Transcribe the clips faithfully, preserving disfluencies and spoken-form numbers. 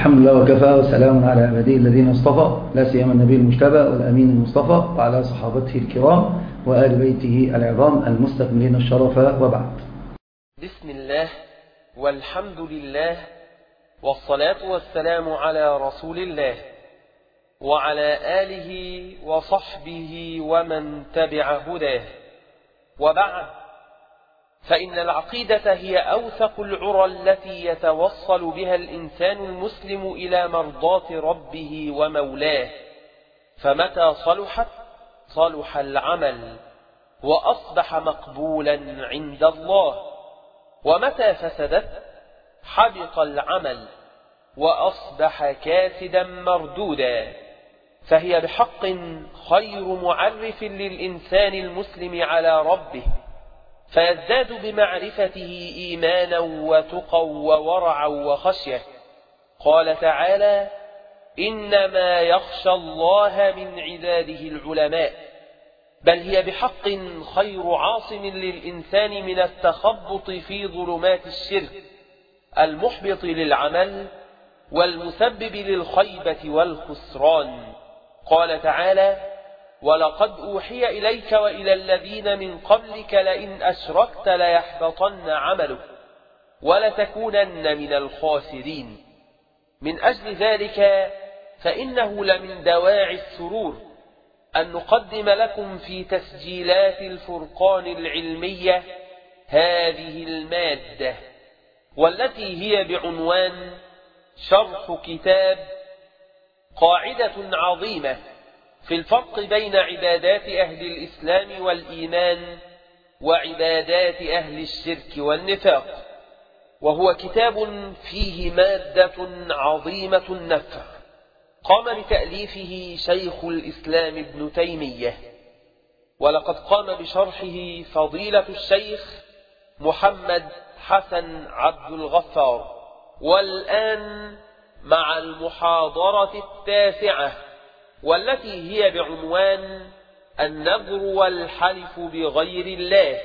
الحمد لله وكفى وسلام على عباده الذين اصطفى، لا سيما النبي المجتبى والأمين المصطفى وعلى صحابته الكرام وآل بيته العظام المستكملين الشرف، وبعد. بسم الله والحمد لله والصلاة والسلام على رسول الله وعلى آله وصحبه ومن تبع هداه، وبعد، فإن العقيدة هي أوثق العرى التي يتوصل بها الإنسان المسلم إلى مرضاة ربه ومولاه، فمتى صلحت صلح العمل وأصبح مقبولا عند الله، ومتى فسدت حبط العمل وأصبح كاسدا مردودا. فهي بحق خير معرف للإنسان المسلم على ربه، فيزداد بمعرفته إيمانا وتقى وورعا وخشية. قال تعالى: إنما يخشى الله من عباده العلماء. بل هي بحق خير عاصم للإنسان من التخبط في ظلمات الشرك المحبط للعمل والمسبب للخيبة والخسران. قال تعالى: ولقد أوحي إليك وإلى الذين من قبلك لئن أشركت ليحبطن عملك ولتكونن من الخاسرين. من أجل ذلك فإنه لمن دواعي السرور أن نقدم لكم في تسجيلات الفرقان العلمية هذه المادة، والتي هي بعنوان شرح كتاب قاعدة عظيمة في الفرق بين عبادات أهل الإسلام والإيمان وعبادات أهل الشرك والنفاق، وهو كتاب فيه مادة عظيمة النفع قام بتأليفه شيخ الإسلام ابن تيمية، ولقد قام بشرحه فضيلة الشيخ محمد حسن عبد الغفار. والآن مع المحاضرة التاسعة، والتي هي بعنوان النذر والحلف بغير الله.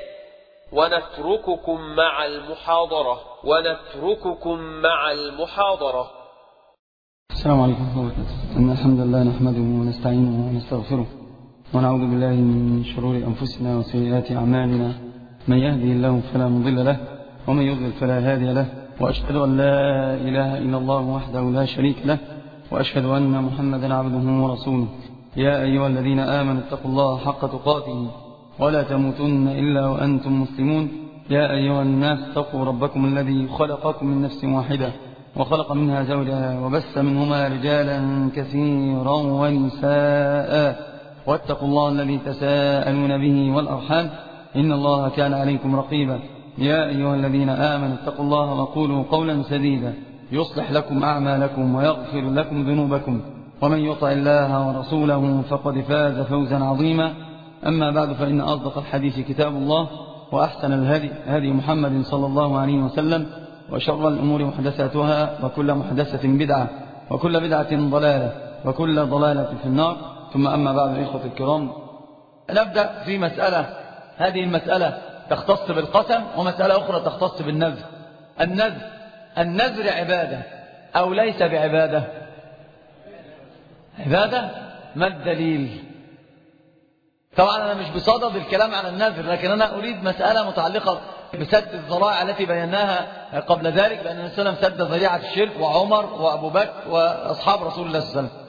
ونترككم مع المحاضرة ونترككم مع المحاضرة. السلام عليكم ورحمة الله وبركاته. إن الحمد لله نحمده ونستعينه ونستغفره ونعوذ بالله من شرور أنفسنا وسيئات أعمالنا، من يهدي الله فلا مضل له ومن يضلل فلا هادي له، وأشهد أن لا إله إلا الله وحده لا شريك له، وأشهد أن محمدا عبده ورسوله. يا أيها الذين آمنوا اتقوا الله حق تقاته ولا تموتن إلا وأنتم مسلمون. يا أيها الناس اتقوا ربكم الذي خلقكم من نفس واحدة وخلق منها زوجها وبث منهما رجالا كثيرا ونساء، واتقوا الله الذي تساءلون به والأرحام إن الله كان عليكم رقيبا. يا أيها الذين آمنوا اتقوا الله وقولوا قولا سديدا يصلح لكم أعمالكم ويغفر لكم ذنوبكم، ومن يطع الله ورسوله فقد فاز فوزا عظيما. أما بعد، فإن أصدق الحديث كتاب الله، وأحسن الهدي هدي محمد صلى الله عليه وسلم، وشر الأمور محدثاتها، وكل محدثة بدعة، وكل بدعة ضلالة، وكل ضلالة في النار. ثم أما بعد، إخوة الكرام، نبدأ في مسألة. هذه المسألة تختص بالقسم، ومسألة أخرى تختص بالنذر. النذر النذر عبادة أو ليس بعبادة؟ عبادة. ما الدليل؟ طبعا أنا مش بصدد الكلام عن النذر، لكن أنا أريد مسألة متعلقة بسد الذرائع التي بيناها قبل ذلك، لأن النبي صلى الله عليه وسلم سد ذريعة الشرك، وعمر وأبو بكر وأصحاب رسول الله صلى الله عليه وسلم.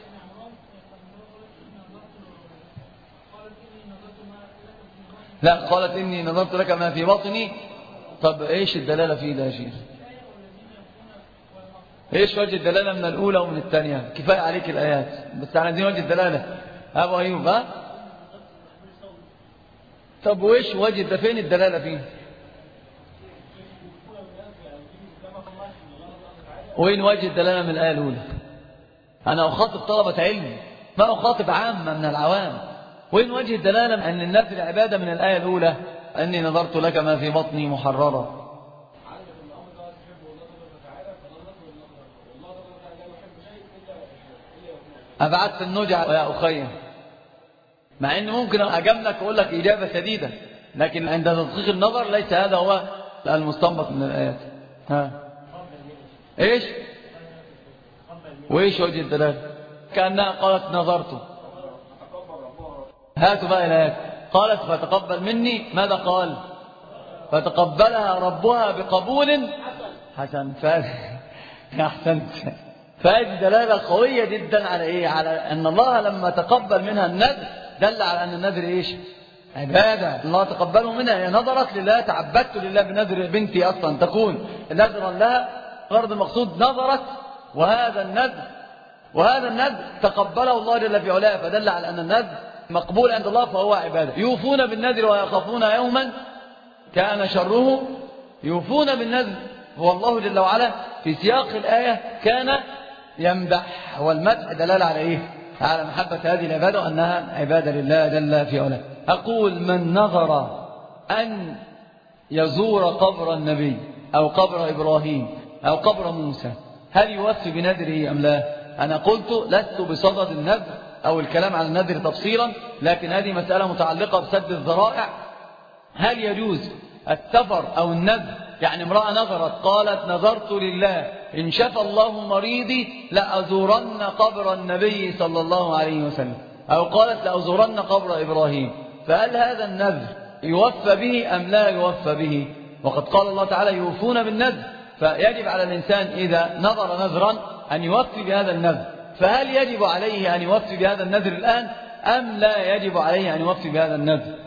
لا، قالت إني نظرت لك ما في بطني. طب إيش الدلالة فيه ده يا شيخ؟ إيش وجه الدلالة من الأولى ومن الثانية؟ كفاية عليك الآيات، بس عايزين وجه الدلالة. أبو أيوب، ها؟ طب وإيش وجه ده؟ فين الدلالة فيه؟ وين وجه الدلالة من الآية الأولى؟ أنا أخاطب طلبة علم، ما أخاطب عامة من العوام. وين وجه الدلالة أن النذر عبادة من الآية الأولى؟ أني نظرت لك ما في بطني محررا. أبعدت النجع يا أخي، مع أن ممكن أجملك وأقول لك إجابة سديدة، لكن عند تدقيق النظر ليس هذا هو المستنبط من الآيات. ها إيش؟ وإيش وجه الدلالة؟ كأنها قالت نظرت. هاتوا بقى الآيات. قالت فتقبل مني، ماذا قال؟ فتقبلها ربها بقبول حسن. أحسنت. فهذه دلالة قوية جدا على إيه؟ على أن الله لما تقبل منها النذر دل على أن النذر إيش؟ عبادة. الله تقبله منها، هي نظرت لله، تعبدت لله بنذر بنتي أصلا تكون نذرا لها، غرض المقصود نظرت، وهذا النذر وهذا النذر تقبله الله جل في علاه، فدل على أن النذر مقبول عند الله فهو عبادة. يوفون بالنذر ويخافون يوما كان شره، يوفون بالنذر هو الله جل وعلا في سياق الآية كان يمدح، والمدح دلالة على إيه؟ على محبة هذه العبادة وأنها عبادة لله جل في علاه. أقول من نظر أن يزور قبر النبي أو قبر إبراهيم أو قبر موسى هل يوفي بنذره أم لا؟ أنا قلت لست بصدد النذر أو الكلام عن النذر تفصيلا، لكن هذه مسألة متعلقة بسد الذرائع. هل يجوز السفر أو النذر؟ يعني امرأة نظرت قالت نظرت لله إن شفى الله مريضي لأزورن قبر النبي صلى الله عليه وسلم، أو قالت لأزورن قبر إبراهيم، فهل هذا النذر يوفى به أم لا يوفى به؟ وقد قال الله تعالى يوفون بالنذر، فيجب على الإنسان إذا نظر نذرا أن يوفي بهذا النذر. فهل يجب عليه أن يوفي بهذا النذر الآن أم لا يجب عليه أن يوفي بهذا النذر؟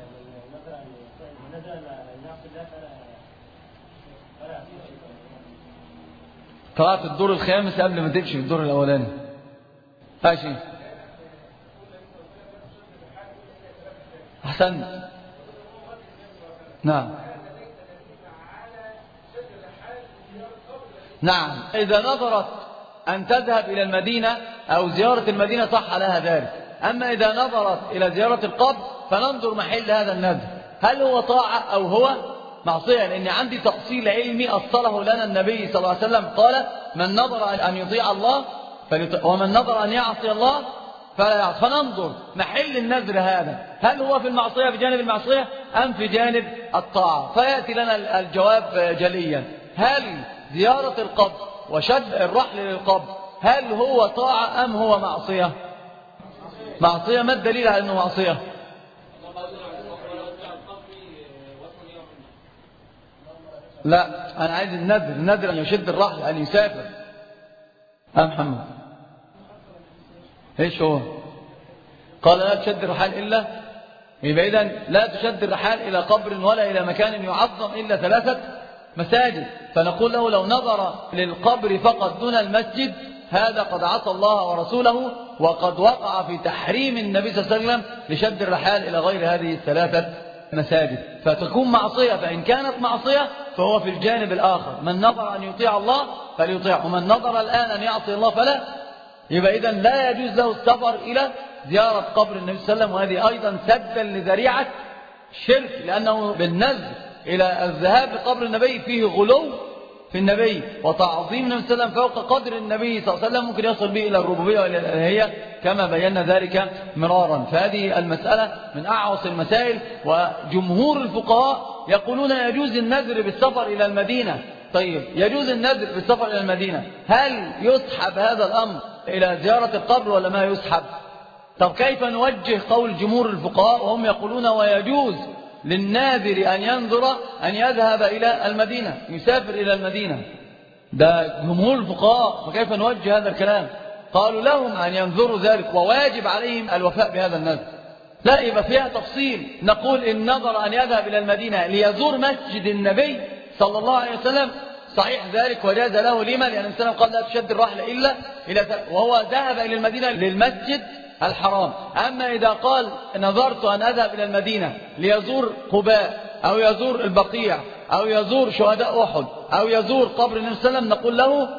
قرأت الدور الخامس قبل ما تمشي في الدور الأولاني. ماشي. أحسنت. نعم نعم إذا نظرت أن تذهب إلى المدينة أو زيارة المدينة صح لها ذلك. أما إذا نظرت إلى زيارة القبر فننظر محل هذا النذر هل هو طاعة أو هو معصية، لأن عندي تأصيل علمي أصله لنا النبي صلى الله عليه وسلم قال من نظر أن يطيع الله فليطيع ومن نظر أن يعصي الله فلا يعصي. فننظر محل النذر هذا هل هو في المعصية في جانب المعصية أم في جانب الطاعة، فيأتي لنا الجواب جليا. هل زيارة القبر وشد الرحل للقبر هل هو طاعة أم هو معصية؟ معصية. ما الدليل على أنه معصية؟ لا أنا عايز النذر، النذر أن يشد الرحل أن يسافر. أه محمد إيش هو؟ قال لا تشد الرحال إلا، يبقى إذن لا تشد الرحال إلى قبر ولا إلى مكان يعظم إلا ثلاثة مساجد. فنقول له لو نظر للقبر فقط دون المسجد هذا قد عصى الله ورسوله وقد وقع في تحريم النبي صلى الله عليه وسلم لشد الرحال إلى غير هذه الثلاثة مساجد، فتكون معصية. فإن كانت معصية فهو في الجانب الآخر، من نظر أن يطيع الله فليطيع، ومن نظر الآن أن يعصي الله فلا. يبقى إذن لا يجوز له السفر إلى زيارة قبر النبي صلى الله عليه وسلم، وهذه أيضا سدا لذريعة شرك، لأنه بالنذر إلى الذهاب لقبر النبي فيه غلو في النبي وتعظيم النبي صلى الله عليه وسلم فوق قدر النبي صلى الله عليه وسلم، ممكن يصل به إلى الربوبية وإلى الإلهية كما بينا ذلك مرارا. فهذه المسألة من أعوص المسائل، وجمهور الفقهاء يقولون يجوز النذر بالسفر إلى المدينة. طيب يجوز النذر بالسفر إلى المدينة، هل يسحب هذا الأمر إلى زيارة القبر ولا ما يسحب؟ طب كيف نوجه قول جمهور الفقهاء وهم يقولون ويجوز للناذر أن ينظر أن يذهب إلى المدينة يسافر إلى المدينة؟ ده جمهور الفقهاء، فكيف نوجه هذا الكلام؟ قالوا لهم أن ينظروا ذلك وواجب عليهم الوفاء بهذا النذر. لا يبقى فيها تفصيل، نقول إن نظر أن يذهب إلى المدينة ليزور مسجد النبي صلى الله عليه وسلم صحيح ذلك وجاز له. لما؟ لأن الإنسان قال لا تشد الرحلة إلا إلى وهو ذهب إلى المدينة للمسجد الحرام. أما إذا قال نظرت أن أذهب إلى المدينة ليزور قباء أو يزور البقيع أو يزور شهداء أحد أو يزور قبر النبي صلى الله عليه وسلم نقول له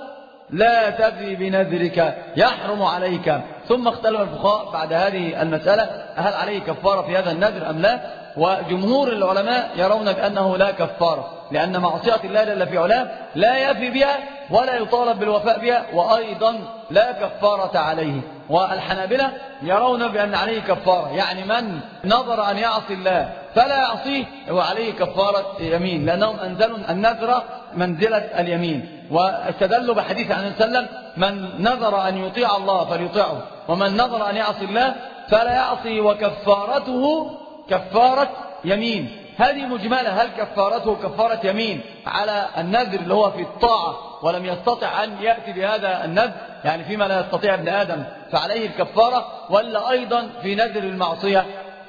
لا تفي بنذرك يحرم عليك. ثم اختلف الفقهاء بعد هذه المسألة هل عليه كفارة في هذا النذر أم لا؟ وجمهور العلماء يرون بأنه لا كفارة، لأن معصية الله جل في علاه لا يفي بها ولا يطالب بالوفاء بها، وأيضا لا كفارة عليه. والحنابلة يرون بأن عليه كفارة، يعني من نظر أن يعصي الله فلا يعصيه وعليه كفارة يمين، لأنهم أنزلوا النذر منزلة اليمين. واستدلوا بحديث عن وسلم: من نذر أن يطيع الله فليطيعه، ومن نذر أن يعصي الله فلا يعصي، وكفارته كفارة يمين. هذه مجملة. هل كفارته كفارة يمين على النذر اللي هو في الطاعة ولم يستطع أن يأتي بهذا النذر، يعني فيما لا يستطيع ابن آدم فعليه الكفارة، ولا أيضا في نذر المعصية؟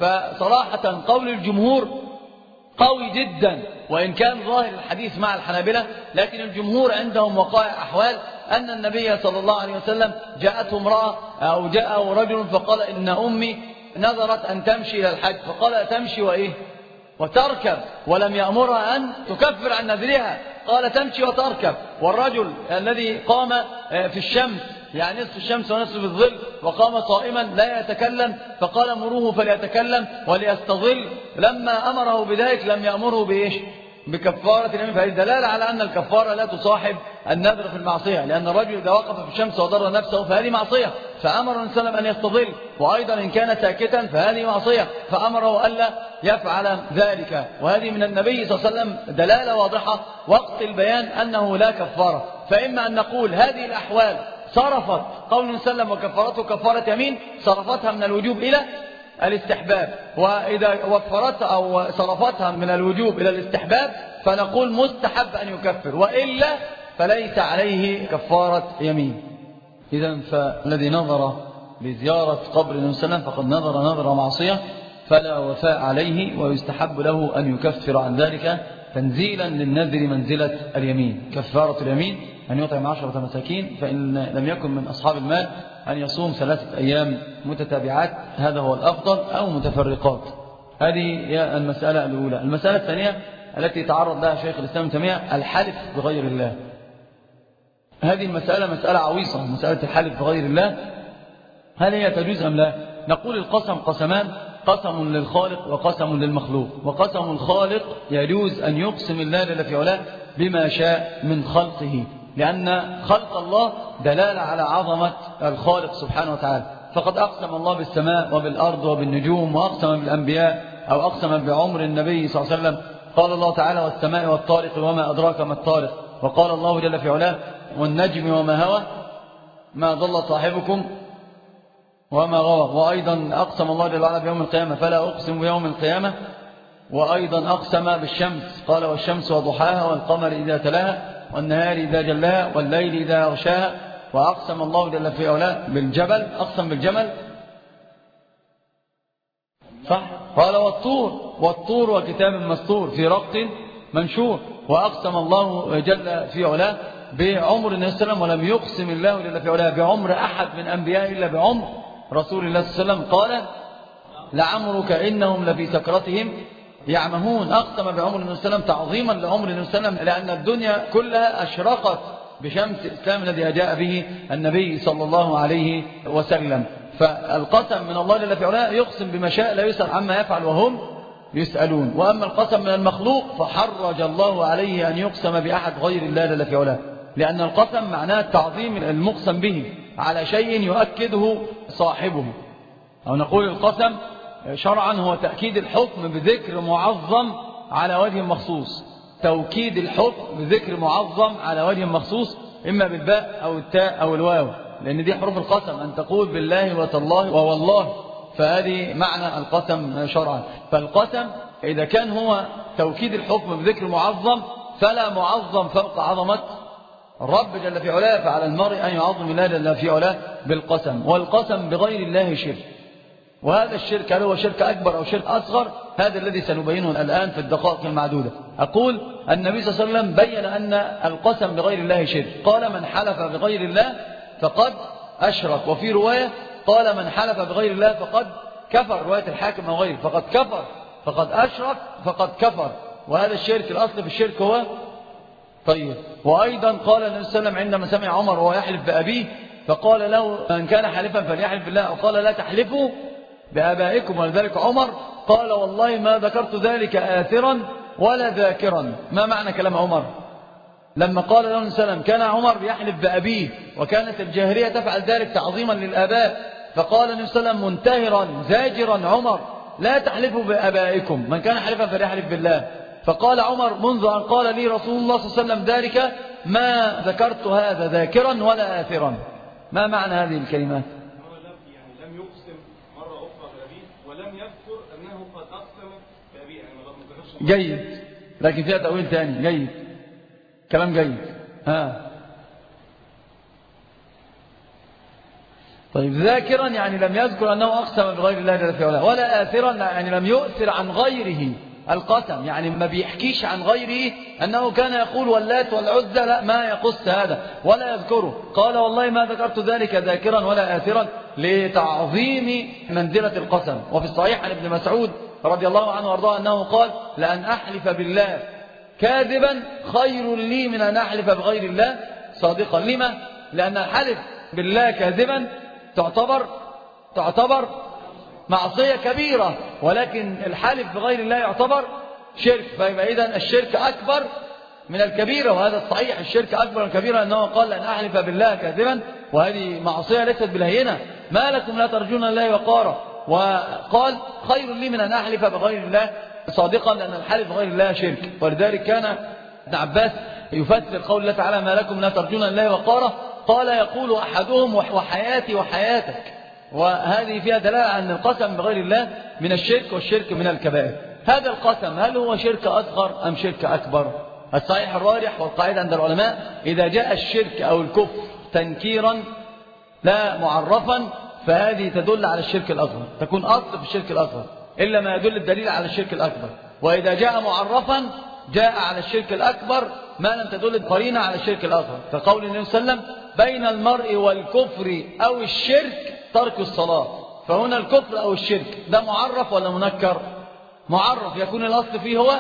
فصراحة قول الجمهور قوي جدا، وإن كان ظاهر الحديث مع الحنابلة، لكن الجمهور عندهم وقائع أحوال أن النبي صلى الله عليه وسلم جاءته امرأة أو جاءه رجل فقال: إن أمي نذرت أن تمشي إلى الحج، فقال: تمشي وإيه وتركب، ولم يأمرها أن تكفر عن نذرها، قال: تمشي وتركب. والرجل الذي قام في الشمس، يعني نصف الشمس ونصف الظل، وقام صائما لا يتكلم، فقال: مروه فليتكلم وليستظل، لما أمره بذلك لم يأمره بإيش؟ بكفارة اليمين. فهذه دلالة على أن الكفارة لا تصاحب النذر في المعصية، لأن الرجل إذا وقف في الشمس وضر نفسه فهذه معصية، فأمر النبي صلى الله عليه وسلم أن يستظل، وأيضا إن كان ساكتا فهذه معصية، فأمره ألا يفعل ذلك. وهذه من النبي صلى الله عليه وسلم دلالة واضحة وقت البيان أنه لا كفارة. فإما أن نقول هذه الأحوال صرفت قول النبي صلى الله عليه وسلم وكفارته كفارة يمين، صرفتها من الوجوب إلى الاستحباب، وإذا وفرتها أو صرفتها من الوجوب إلى الاستحباب فنقول مستحب أن يكفر، وإلا فليس عليه كفارة يمين. إذا فالذي نظر بزيارة قبر النبي صلى الله عليه وسلم فقد نظر نظر معصية، فلا وفاء عليه، ويستحب له أن يكفر عن ذلك تنزيلا للنذر منزلة اليمين. كفارة اليمين أن يطعم عشرة مساكين، فإن لم يكن من أصحاب المال أن يصوم ثلاثة أيام متتابعات، هذا هو الأفضل، أو متفرقات. هذه هي المسألة الأولى. المسألة الثانية التي تعرض لها شيخ الإسلام ابن تيمية: الحلف بغير الله. هذه المسألة مسألة عويصة، مسألة الحلف بغير الله، هل هي تجوز أم لا؟ نقول القسم قسمان: قسم للخالق وقسم للمخلوق. وقسم الخالق يجوز أن يقسم الله جل في علاه بما شاء من خلقه، لأن خلق الله دلالة على عظمة الخالق سبحانه وتعالى. فقد أقسم الله بالسماء وبالأرض وبالنجوم، وأقسم بالأنبياء أو أقسم بعمر النبي صلى الله عليه وسلم. قال الله تعالى: والسماء والطارق وما أدراك ما الطارق. وقال الله جل في علاه: والنجم وما هوى ما ضل صاحبكم وما غوى. وأيضا أقسم الله جل وعلا بيوم القيامة: فلا أقسم بيوم القيامة. وأيضا أقسم بالشمس، قال: والشمس وضحاها والقمر إذا تلاها والنهار إذا جلاها والليل إذا يغشاها. وأقسم الله جل في علاه بالجبل، أقسم بالجمل، صح؟ قال: والطور والطور وكتاب مسطور في رق منشور. وأقسم الله جل في علاه بعمر النبي صلى الله عليه وسلم، ولم يقسم الله جل في علاه بعمر أحد من أنبياء إلا بعمر رسول الله صلى الله عليه وسلم. قال: لعمرك إنهم لفي سكرتهم يعمهون. أقسم بعمر النبي صلى الله عليه وسلم تعظيما لعمر النبي صلى الله عليه وسلم، لأن الدنيا كلها أشرقت بشمس الإسلام الذي جاء به النبي صلى الله عليه وسلم. فالقسم من الله جل في علاه يقسم بما شاء، لا يسأل عما يفعل وهم يسألون. وأما القسم من المخلوق فحرج الله عليه أن يقسم بأحد غير الله جل في علاه، لأن القسم معناه تعظيم المقسم به على شيء يؤكده صاحبه. أو نقول القسم شرعا هو تأكيد الحكم بذكر معظم على وجه مخصوص، توكيد الحكم بذكر معظم على وجه مخصوص، إما بالباء أو التاء أو الواو، لأن دي حروف القسم، أن تقول بالله وتالله ووالله، فهذه معنى القسم شرعا. فالقسم إذا كان هو توكيد الحكم بذكر معظم، فلا معظم فوق عظمة الرب جل في علاه، فعلى المرء أن يعظم الله جل في علاه بالقسم. والقسم بغير الله شرك، وهذا الشرك هل هو شرك أكبر أو شرك أصغر؟ هذا الذي سنبينه الآن في الدقائق المعدودة. أقول النبي صلى الله عليه وسلم بين أن القسم بغير الله شرك، قال: من حلف بغير الله فقد أشرك. وفي رواية قال: من حلف بغير الله فقد كفر، رواية الحاكم أو غيره، فقد كفر فقد أشرك فقد كفر. وهذا الشرك الأصل في الشرك هو طيب. وأيضا قال النبي صلى الله عليه وسلم عندما سمع عمر وهو يحلف بأبيه فقال له: من كان حلفا فليحلف بالله، أو قال: لا تحلفوا بآبائكم. ولذلك عمر قال: والله ما ذكرت ذلك آثرا ولا ذاكرا. ما معنى كلام عمر؟ لما قال له النبي صلى الله عليه وسلم كان عمر يحلف بأبيه، وكانت الجاهلية تفعل ذلك تعظيما للآباء، فقال النبي صلى الله عليه وسلم منتهرا زاجرا عمر: لا تحلفوا بآبائكم، من كان حلفا فليحلف بالله. فقال عمر منذ أن قال لي رسول الله صلى الله عليه وسلم ذلك ما ذكرت هذا ذاكرا ولا آثرا. ما معنى هذه الكلمات؟ يعني لم يقسم مرة أخرى بأبيه ولم يذكر أنه قد أقسم بأبيه، يعني ما ذكرش. جيد، لكن فيها تأويل ثاني. جيد، كلام جيد. ها طيب، ذاكرا يعني لم يذكر أنه أقسم بغير الله جل في علاه، ولا آثرا يعني لم يؤثر عن غيره القسم، يعني ما بيحكيش عن غيره أنه كان يقول واللات والعزى، لا، ما يقص هذا ولا يذكره. قال والله ما ذكرت ذلك ذاكرا ولا آثرا لتعظيم منزلة القسم. وفي الصحيح عن ابن مسعود رضي الله عنه وارضاه أنه قال لأن أحلف بالله كاذبا خير لي من أن أحلف بغير الله صادقا. لما؟ لأن الحلف بالله كاذبا تعتبر تعتبر معصية كبيرة، ولكن الحلف بغير الله يعتبر شرك. فيبقى إذن الشرك أكبر من الكبيرة، وهذا الصحيح، الشرك أكبر من الكبيرة، أنه قال لأن أحلف بالله كاذبا، وهذه معصية ليست بالهينة. ما لكم لا ترجون الله وقارا، وقال خير لي من أن أحلف بغير الله صادقا، لأن الحلف بغير الله شرك. ولذلك كان ابن عباس يفسر قول الله تعالى ما لكم لا ترجون الله وقارا، قال يقول أحدهم وحياتي وحياتك. وهذه فيها دلالة أن القسم بغير الله من الشرك، والشرك من الكبائر. هذا القسم هل هو شرك أصغر أم شرك أكبر؟ الصحيح الراجح والقاعدة عند العلماء إذا جاء الشرك أو الكفر تنكيرا لا معرفا فهذه تدل على الشرك الأصغر، تكون أصل في الشرك الأصغر إلا ما يدل الدليل على الشرك الأكبر. وإذا جاء معرفا جاء على الشرك الأكبر ما لم تدل القرينة على الشرك الأصغر. فقول النبي صلى الله عليه وسلم بين المرء والكفر أو الشرك ترك الصلاة، فهنا الكفر أو الشرك ده معرف ولا منكر؟ معرف، يكون الأصل فيه هو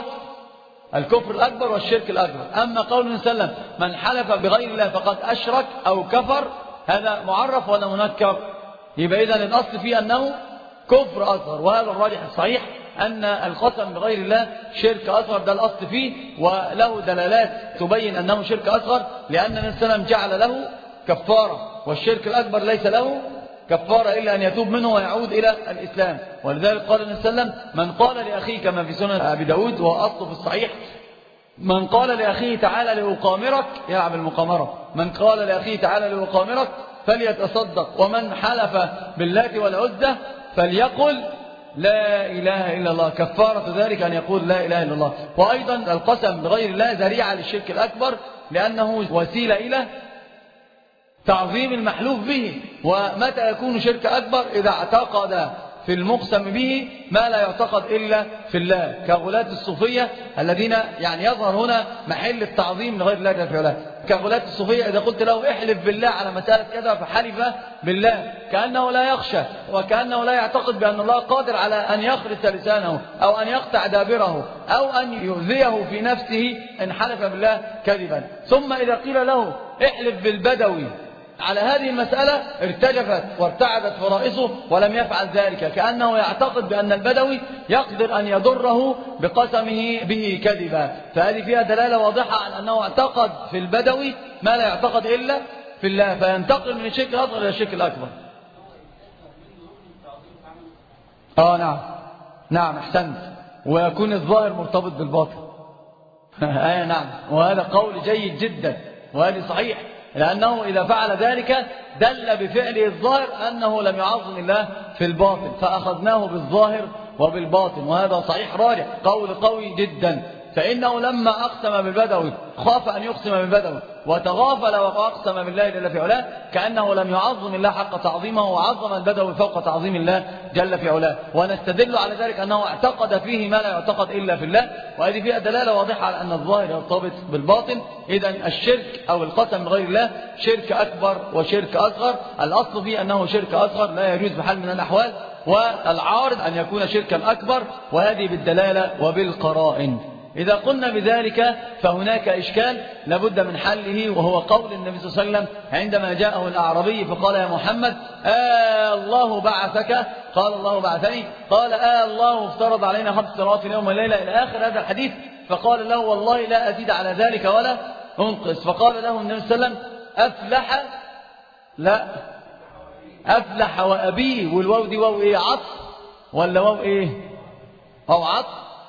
الكفر الأكبر والشرك الأكبر. أما قول النبي صلى الله عليه وسلم من حلف بغير الله فقد أشرك أو كفر، هذا معرف ولا منكر؟ يبقى إذن الأصل فيه أنه كفر أصغر، وهذا الراجح الصحيح أن القسم بغير الله شرك أصغر، ده الأصل فيه، وله دلالات تبين أنه شرك أصغر، لأن النبي صلى الله عليه وسلم جعل له كفارة، والشرك الأكبر ليس له كفارة إلا أن يتوب منه ويعود إلى الإسلام. ولذلك قال النبي صلى الله عليه وسلم من قال لأخيه كما في سنن أبي داود وأصله في الصحيح من قال لأخيه تعالى لأقامرك يلعب المقامرة، من قال لأخيه تعالى لأقامرك فليتصدق، ومن حلف باللات والعزى فليقل لا إله إلا الله، كفارة ذلك أن يقول لا إله إلا الله. وأيضا القسم بغير الله ذريعة للشرك الأكبر، لأنه وسيلة إلى تعظيم المحلوف به. ومتى يكون شرك أكبر؟ إذا اعتقد في المقسم به ما لا يعتقد إلا في الله، كغلاة الصوفية الذين يعني يظهر هنا محل التعظيم لغير الله جل في علاه. كغلاة الصوفية إذا قلت له احلف بالله على مسألة كذا فحلف بالله، كأنه لا يخشى وكأنه لا يعتقد بأن الله قادر على أن يخرس لسانه أو أن يقطع دابره أو أن يؤذيه في نفسه إن حلف بالله كذبا. ثم إذا قيل له احلف بالبدوي على هذه المسألة ارتجفت وارتعدت فرائصه ولم يفعل ذلك، كأنه يعتقد بأن البدوي يقدر أن يضره بقسمه به كذبا. فهذه فيها دلالة واضحة على أنه اعتقد في البدوي ما لا يعتقد إلا في الله، فينتقل من الشرك الأصغر إلى الشرك الأكبر. آه نعم نعم أحسنت، ويكون الظاهر مرتبط بالباطن. آه نعم، وهذا قول جيد جدا، وهذا صحيح، لأنه إذا فعل ذلك دل بفعله الظاهر أنه لم يعظم الله في الباطن، فأخذناه بالظاهر وبالباطن، وهذا صحيح راجع، قول قوي جدا. فإنه لما أقسم بالبدوي خاف أن يقسم بالبدوي وتغافل وأقسم بالله جل في علاه، كأنه لم يعظم الله حق تعظيمه وعظم البدوي فوق تعظيم الله جل في علاه. ونستدل على ذلك أنه اعتقد فيه ما لا يعتقد إلا في الله، وهذه فيها دلالة واضحة على أن الظاهر يرتبط بالباطن. إذن الشرك أو القسم بغير الله شرك أكبر وشرك أصغر، الأصل فيه أنه شرك أصغر لا يجوز بحال من الأحوال، والعارض أن يكون شركا أكبر، وهذه بالدلالة وبالقرائن. إذا قلنا بذلك فهناك إشكال لابد من حله، وهو قول النبي صلى الله عليه وسلم عندما جاءه الأعرابي فقال يا محمد آه الله بعثك؟ قال الله بعثني. قال آه الله افترض علينا خمس صلوات في اليوم والليلة إلى آخر هذا الحديث. فقال له والله لا أزيد على ذلك ولا أنقص. فقال له النبي صلى الله عليه وسلم أفلح، لا أفلح وأبيه، والواو دي واو إيه، عطف ولا واو إيه، أو عطف؟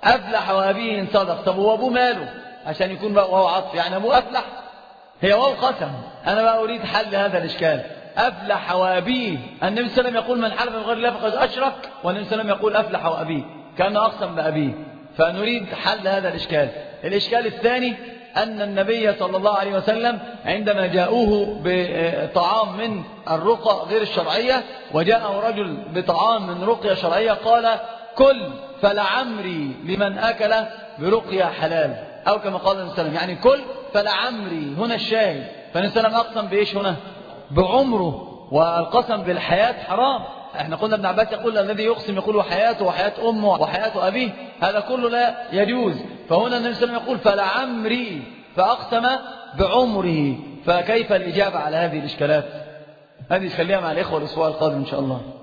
أفلح وأبيه إن صدق. طب هو أبوه ماله عشان يكون بقى وهو عطف؟ يعني أبوه أفلح، هي واو قسم. أنا بقى أريد حل هذا الإشكال. أفلح وأبيه، النبي صلى الله عليه وسلم يقول من حلف من غير الله فقد أشرك، والنبي صلى الله عليه وسلم يقول أفلح وأبيه، كأنه أقسم بأبيه. فنريد حل هذا الإشكال. الإشكال الثاني أن النبي صلى الله عليه وسلم عندما جاءوه بطعام من الرقى غير الشرعية وجاءه رجل بطعام من رقية شرعية قال كل فلعمري لمن أكل برقية حلال، أو كما قال النبي صلى الله عليه وسلم يعني كل فلعمري. هنا الشاهد، فالنبي صلى الله عليه وسلم أقسم بإيش هنا؟ بعمره، والقسم بالحياة حرام. احنا قلنا ابن عباس يقول الذي يقسم يقول وحياته وحياة أمه وحياة أبيه، هذا كله لا يجوز. فهنا النبي صلى الله عليه وسلم يقول فلعمري، فأقسم بعمره. فكيف الإجابة على هذه الإشكالات؟ هذه إشكالية مع الإخوة الأسبوع القادم إن شاء الله.